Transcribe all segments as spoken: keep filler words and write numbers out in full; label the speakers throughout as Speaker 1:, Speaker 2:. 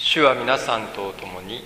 Speaker 1: 主は皆さんと共に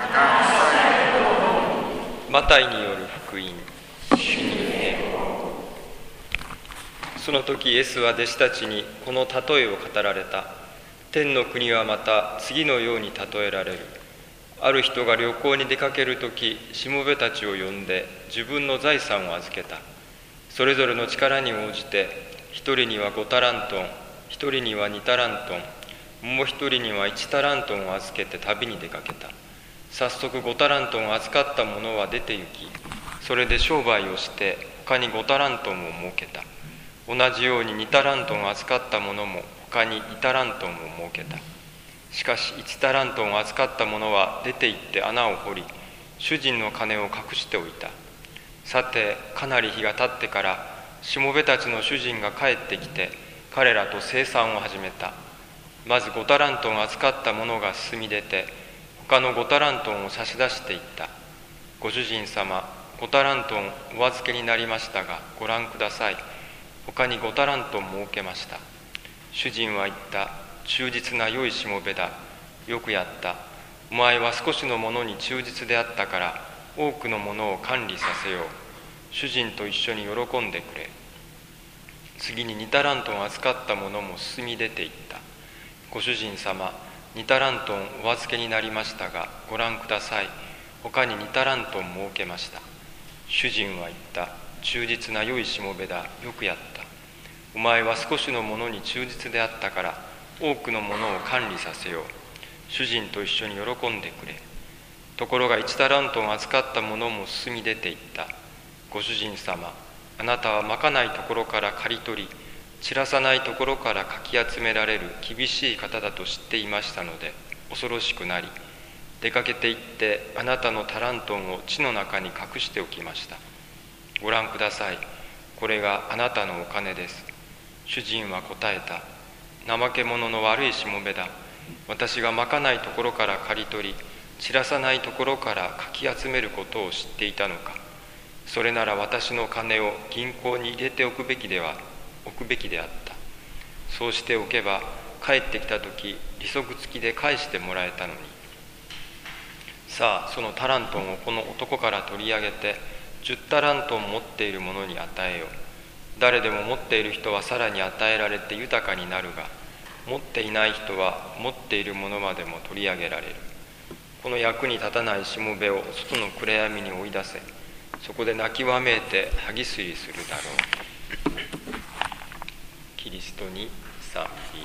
Speaker 1: マタイによる福音。主に平和。その時イエスは弟子たちにこの例えを語られた。天の国はまた次のように例えられる。ある人が旅行に出かける時、しもべたちを呼んで自分の財産を預けた。それぞれの力に応じて、一人には五タラントン、一人には二タラントン、もう一人には一タラントンを預けて旅に出かけた。早速五タラントンを預かった者は出て行き、それで商売をして他に五タラントンを設けた。同じように二タラントンを預かった者も他に二タラントンを設けた。しかし一タラントンを預かった者は出て行って穴を掘り、主人の金を隠しておいた。さてかなり日が経ってから、しもべたちの主人が帰ってきて彼らと清算を始めた。まず五タラントンを預かった者が進み出て、他の五タラントンを差し出していった。ご主人様、五タラントンお預けになりましたが、ご覧ください。他に五タラントン設けました。主人は言った。忠実な良いしもべだ。よくやった。お前は少しのものに忠実であったから、多くのものを管理させよう。主人と一緒に喜んでくれ。次に二タラントンを預かった者も進み出ていった。ご主人様、二タラントンお預けになりましたが、ご覧ください。他に二タラントン設けました。主人は言った。忠実な良いしもべだ。よくやった。お前は少しのものに忠実であったから、多くのものを管理させよう。主人と一緒に喜んでくれ。ところが一タラントン預かった者も進み出ていった。ご主人様、あなたはまかないところから刈り取り、散らさないところからかき集められる厳しい方だと知っていましたので、恐ろしくなり、出かけて行ってあなたのタラントンを地の中に隠しておきました。ご覧ください。これがあなたのお金です。主人は答えた。怠け者の悪いしもべだ。私がまかないところから刈り取り、散らさないところからかき集めることを知っていたのか。それなら私の金を銀行に入れておくべきでは置くべきであった。そうしておけば帰ってきた時、利息付きで返してもらえたのに。さあそのタラントンをこの男から取り上げて、十タラントン持っている者に与えよう。誰でも持っている人はさらに与えられて豊かになるが、持っていない人は持っているものまでも取り上げられる。この役に立たないしもべを外の暗闇に追い出せ。そこで泣きわめいて歯ぎすりするだろう。キリストに賛美。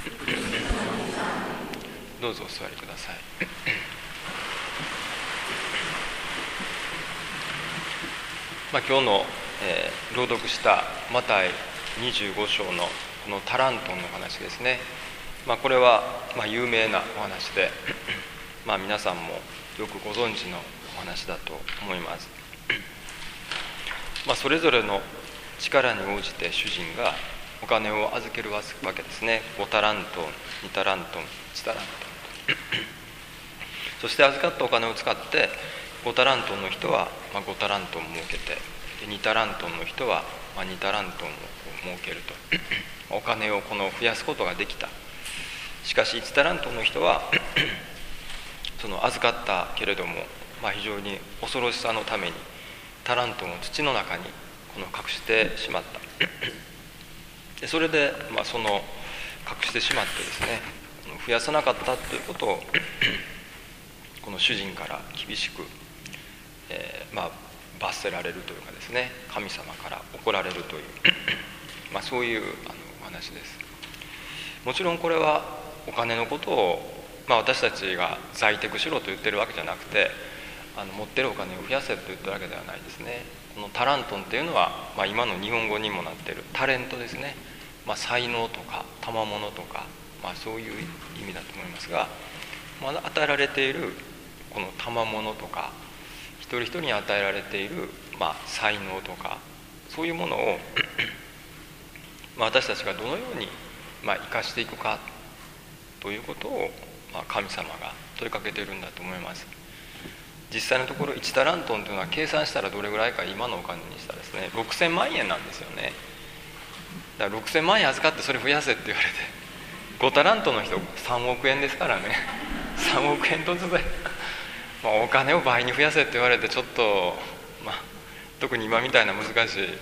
Speaker 1: どうぞお座りください。まあ、今日の、えー、朗読したマタイにじゅうご章のこのタラントンの話ですね。まあ、これは、まあ、有名なお話で、まあ、皆さんもよくご存知のお話だと思います。まあ、それぞれの力に応じて主人がお金を預けるわけですね。ごタラントン、にタラントン、いちタラントンそして預かったお金を使ってごタラントンの人はごタラントン設けて、にタラントンの人はにタラントンを設けるとお金をこの増やすことができた。しかしいちタラントンの人はその預かったけれども、まあ、非常に恐ろしさのためにタラントンを土の中にこの隠してしまった。でそれで、まあ、その隠してしまってですね、増やさなかったということをこの主人から厳しく、えー、まあ罰せられるというかですね、神様から怒られるというまあそういうあのお話です。もちろんこれはお金のことを、まあ、私たちが在宅しろと言ってるわけじゃなくて、あの持ってるお金を増やせと言ってるわけではないですね。このタラントンっていうのは、まあ、今の日本語にもなっているタレントですね。まあ、才能とか賜物とか、まあ、そういう意味だと思いますが、まあ、与えられているこの賜物とか、一人一人に与えられている、まあ、才能とか、そういうものをまあ私たちがどのように、まあ、生かしていくかということを、まあ、神様が問いかけているんだと思います。実際のところいちタラントンというのは計算したらどれぐらいか、今のお金にしたらですねろくせんまんえんなんですよね。だからろくせんまんえん預かってそれ増やせって言われて、ごタラントの人さんおくえんですからねさんおくえん突然まあお金を倍に増やせって言われてちょっと、まあ、特に今みたいな難しい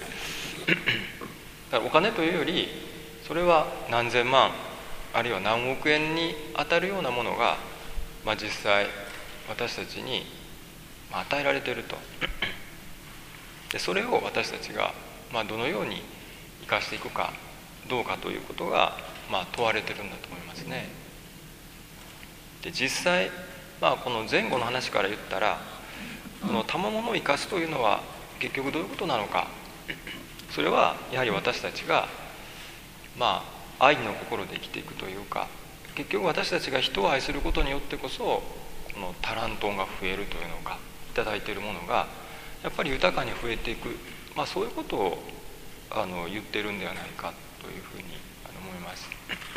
Speaker 1: だからお金というよりそれは何千万あるいは何億円に当たるようなものが、まあ、実際私たちに与えられているとでそれを私たちが、まあ、どのように生かしていくかどうかということが、まあ、問われてるんだと思いますね。で実際、まあ、この前後の話から言ったらこの賜物を生かすというのは結局どういうことなのか、それはやはり私たちがまあ愛の心で生きていくというか、結局私たちが人を愛することによってこそこのタラントンが増えるというのか、いただいているものがやっぱり豊かに増えていく、まあ、そういうことをあの言ってるんではないかというふうに思います。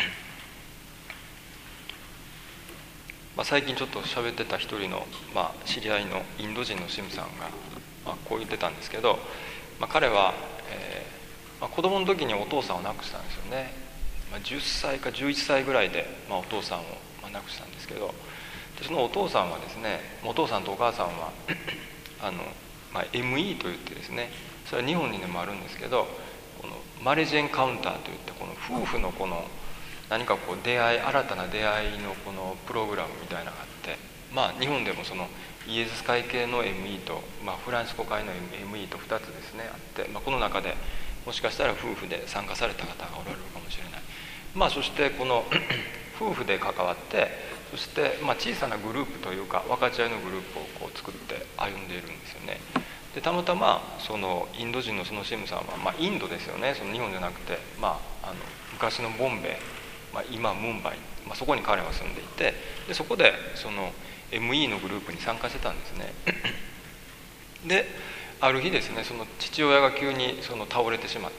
Speaker 1: まあ、最近ちょっと喋ってた一人の、まあ、知り合いのインド人の神父さんが、まあ、こう言ってたんですけど、まあ、彼は、えーまあ、子供の時にお父さんを亡くしたんですよね。まあ、じゅっさいかじゅういっさいぐらいで、まあ、お父さんを、まあ、亡くしたんですけど、でそのお父さんはですね、お父さんとお母さんはあの、まあ、エムイー といってですね、それは日本にでもあるんですけど、このマレージエンカウンターといってこの夫婦のこの何かこう出会い新たな出会いのこのプログラムみたいなのがあって、まあ日本でもそのイエズス会系の エムイー と、まあ、フランシコ会の エムイー とふたつですねあって、まあ、この中でもしかしたら夫婦で参加された方がおられるかもしれない。まあそしてこの夫婦で関わって、そしてまあ小さなグループというか分かち合いのグループをこう作って歩んでいるんですよね。でたまたまそのインド人のそのシムさんは、まあ、インドですよね、その日本じゃなくて、まあ、あの昔のボンベイ、まあ、今ムンバイ、まあ、そこに彼は住んでいて、でそこでその エムイー のグループに参加してたんですね。である日ですね、その父親が急にその倒れてしまって、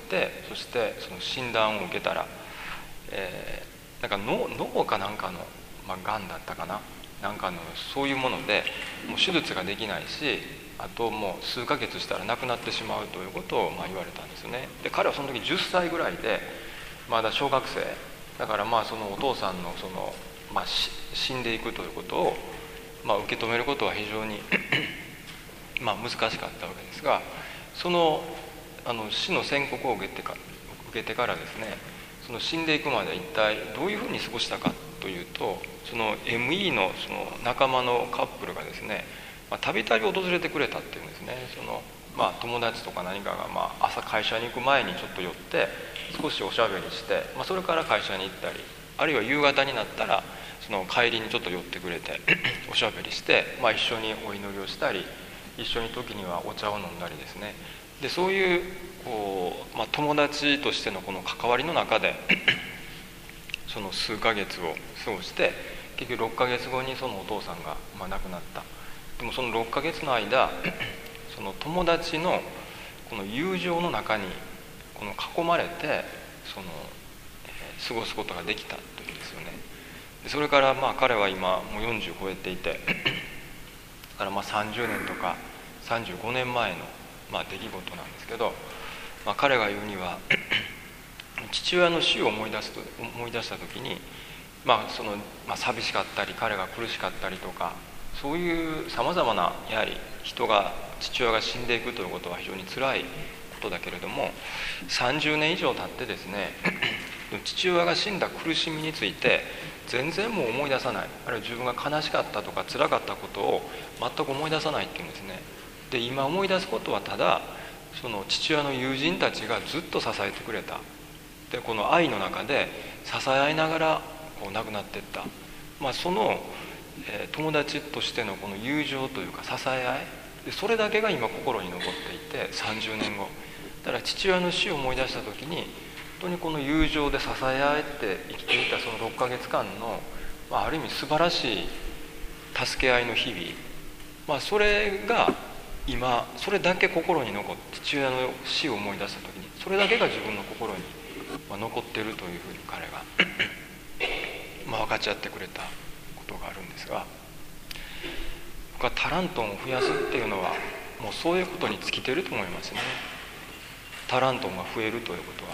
Speaker 1: そしてその診断を受けたら、えー、なんか 脳, 脳かなんかの、まあ、がんだったかな、なんかのそういうものでもう手術ができないし、あともう数ヶ月したら亡くなってしまうということをまあ言われたんですよね。で彼はその時じゅっさいぐらいでまだ小学生だから、まあそのお父さんのその、まあ、死んでいくということを、まあ、受け止めることは非常にまあ難しかったわけですが、その、あの死の宣告を受けてか受けてからですね、その死んでいくまで一体どういうふうに過ごしたかというと、その エムイー のその仲間のカップルがですね、たびたび訪れてくれたっていうんですね。そのまあ、友達とか何かが、まあ、朝会社に行く前にちょっと寄って少しおしゃべりして、まあ、それから会社に行ったり、あるいは夕方になったらその帰りにちょっと寄ってくれておしゃべりして、まあ、一緒にお祈りをしたり、一緒に時にはお茶を飲んだりですね。でそういう、こう、まあ、友達としてのこの関わりの中でその数ヶ月を過ごして、結局ろっかげつごにそのお父さんが、まあ、亡くなった。でもそのろっかげつの間、その友達のこの友情の中にこの囲まれてその、えー、過ごすことができたというんですよね。でそれからまあ彼は今もうよんじゅう超えていて、だからまあさんじゅうねんとかさんじゅうごねんまえのまあ出来事なんですけど、まあ、彼が言うには父親の死を思い出すと思い出した時に、まあそのまあ、寂しかったり彼が苦しかったりとか、そういうさまざまなやはり人が父親が死んでいくということは非常に辛いことだけれども、さんじゅうねん以上経ってですね父親が死んだ苦しみについて全然もう思い出さない、あるいは自分が悲しかったとか辛かったことを全く思い出さないっていうんですね。で今思い出すことはただその父親の友人たちがずっと支えてくれた、でこの愛の中で支え合いながらこう亡くなっていった、まあ、そのえー、友達としてのこの友情というか支え合いで、それだけが今心に残っていて、さんじゅうねんごだから父親の死を思い出した時に本当にこの友情で支え合って生きていたそのろっかげつかんの、まあ、ある意味素晴らしい助け合いの日々、まあ、それが今それだけ心に残って、父親の死を思い出した時にそれだけが自分の心に、まあ、残っているというふうに彼がまあ分かち合ってくれたことがあるんですが、僕はタラントンを増やすっていうのはもうそういうことに尽きていると思いますね。タラントンが増えるということは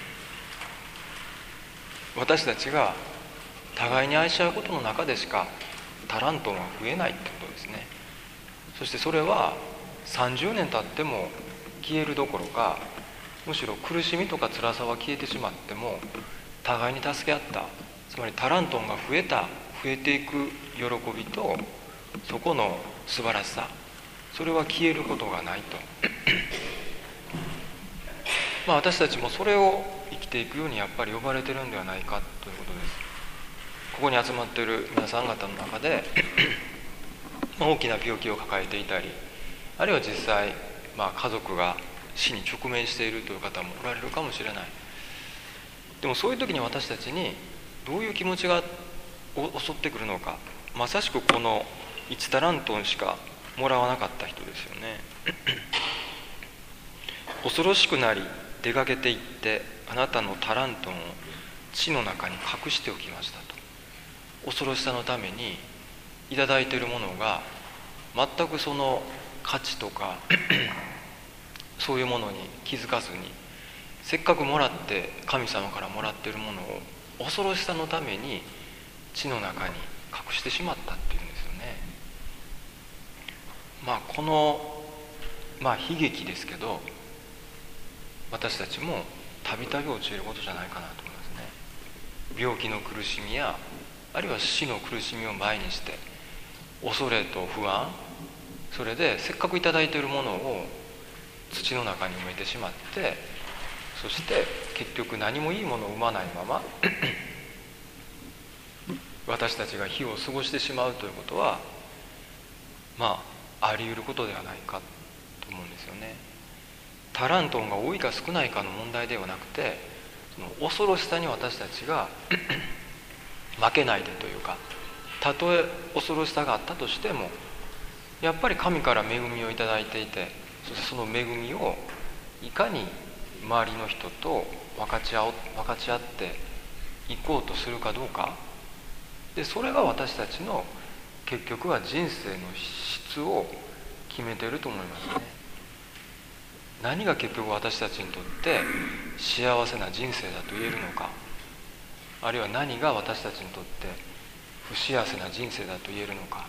Speaker 1: 私たちが互いに愛し合うことの中でしかタラントンは増えないってことですね。そしてそれはさんじゅうねん経っても消えるどころか、むしろ苦しみとか辛さは消えてしまっても互いに助け合った、つまりタラントンが増えた増えていく喜びと、そこの素晴らしさ、それは消えることがないとまあ私たちもそれを生きていくようにやっぱり呼ばれてるんではないかということです。ここに集まっている皆さん方の中で大きな病気を抱えていたり、あるいは実際、まあ、家族が死に直面しているという方もおられるかもしれない。でもそういう時に私たちにどういう気持ちが襲ってくるのか、まさしくこのいちタラントンしかもらわなかった人ですよね恐ろしくなり出かけていって、あなたのタラントンを地の中に隠しておきましたと。恐ろしさのためにいただいているものが全くその価値とかそういうものに気づかずに、せっかくもらって神様からもらっているものを恐ろしさのために地の中に隠してしまったっていうんですよね。まあこのまあ悲劇ですけど、私たちもたびたび陥ることじゃないかなと思いますね。病気の苦しみや、あるいは死の苦しみを前にして恐れと不安、それでせっかくいただいているものを土の中に埋めてしまって、そして結局何もいいものを生まないまま私たちが日を過ごしてしまうということは、まああり得ることではないかと思うんですよね。タラントンが多いか少ないかの問題ではなくて、その恐ろしさに私たちが負けないでというか、たとえ恐ろしさがあったとしてもやっぱり神から恵みをいただいていて、そしてその恵みをいかに周りの人と分かち合お分かち合っていこうとするかどうかで、それが私たちの結局は人生の質を決めていると思いますね。何が結局私たちにとって幸せな人生だと言えるのか、あるいは何が私たちにとって不幸せな人生だと言えるのか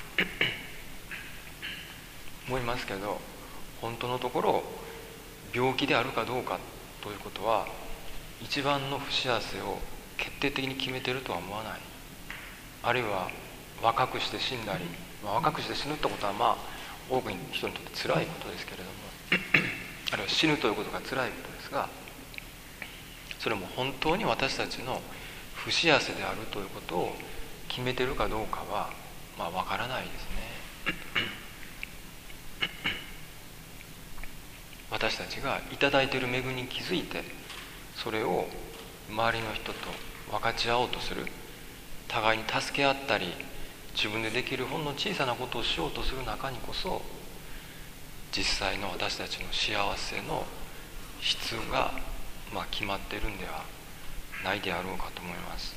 Speaker 1: 思いますけど、本当のところ病気であるかどうかということは一番の不幸せを決定的に決めているとは思わない。あるいは若くして死んだり、まあ、若くして死ぬってことはまあ多くの人にとって辛いことですけれどもあるいは死ぬということが辛いことですが、それも本当に私たちの不幸せであるということを決めているかどうかはまあわからないですね私たちがいただいている恵みに気づいて、それを周りの人と分かち合おうとする、互いに助け合ったり自分でできるほんの小さなことをしようとする中にこそ、実際の私たちの幸せの質が、まあ、決まっているんではないであろうかと思います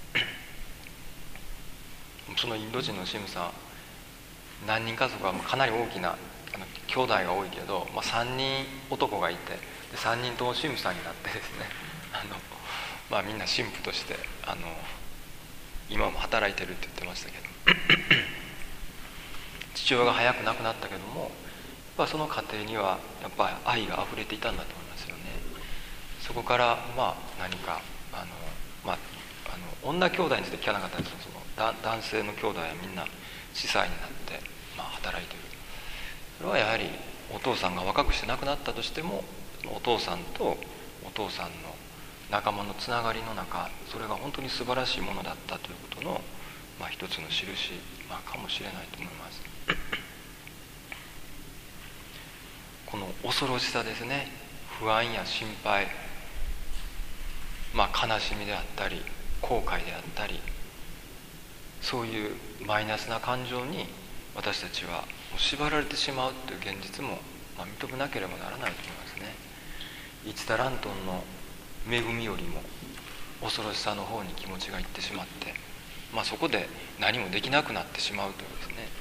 Speaker 1: そのインド人の神父さん、何人家族はかなり大きなあの兄弟が多いけど、まあ、さんにん男がいて、でさんにんとも神父さんになってですねあの、まあ、みんな神父としてあの今も働いてるって言ってましたけど父親が早く亡くなったけども、やっぱその家庭にはやっぱり愛があふれていたんだと思いますよね。そこからまあ何かあの、まあ、あの女兄弟について聞かなかったんですけど、その男性の兄弟はみんな司祭になって、まあ、働いている。それはやはりお父さんが若くして亡くなったとしても、お父さんとお父さんの仲間のつながりの中、それが本当に素晴らしいものだったということの、まあ、一つの印、まあ、かもしれないと思いますこの恐ろしさですね、不安や心配、まあ、悲しみであったり後悔であったり、そういうマイナスな感情に私たちは縛られてしまうという現実も、まあ、認めなければならないと思いますね。いちタラントンの恵みよりも恐ろしさの方に気持ちがいってしまって、まあ、そこで何もできなくなってしまうというですね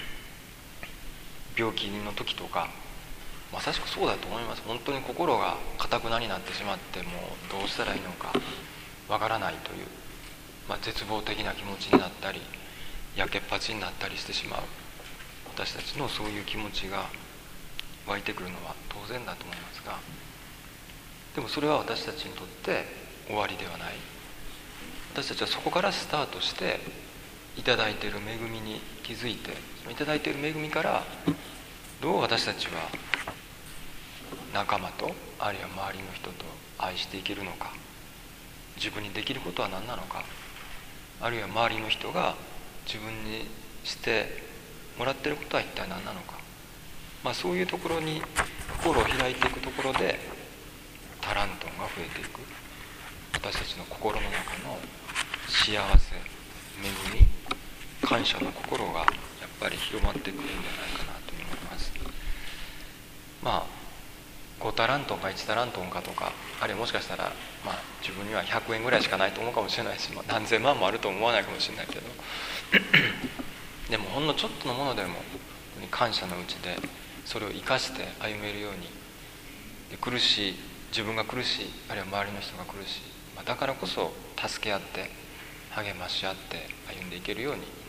Speaker 1: 病気の時とかまさしくそうだと思います。本当に心が堅くなになってしまって、もうどうしたらいいのかわからないという、まあ、絶望的な気持ちになったり、 焼けっぱちになったりしてしまう私たちのそういう気持ちが湧いてくるのは当然だと思いますが、でもそれは私たちにとって終わりではない。私たちはそこからスタートしていただいている恵みに気づいて、そのいただいている恵みからどう私たちは仲間とあるいは周りの人と愛していけるのか、自分にできることは何なのか、あるいは周りの人が自分にしてもらっていることは一体何なのか、まあ、そういうところに心を開いていくところでタラントンが増えていく。私たちの心の中の幸せ、恵み、感謝の心がやっぱり広まってくるんじゃないかなと思います。まあごタラントンかいちタラントンかとか、あるいはもしかしたら、まあ、自分にはひゃくえんぐらいしかないと思うかもしれないし、まあ、何千万もあると思わないかもしれないけどでもほんのちょっとのものでも感謝のうちでそれを生かして歩めるように、で苦しい自分が苦しい、あるいは周りの人が苦しい、まあ、だからこそ助け合って励まし合って歩んでいけるように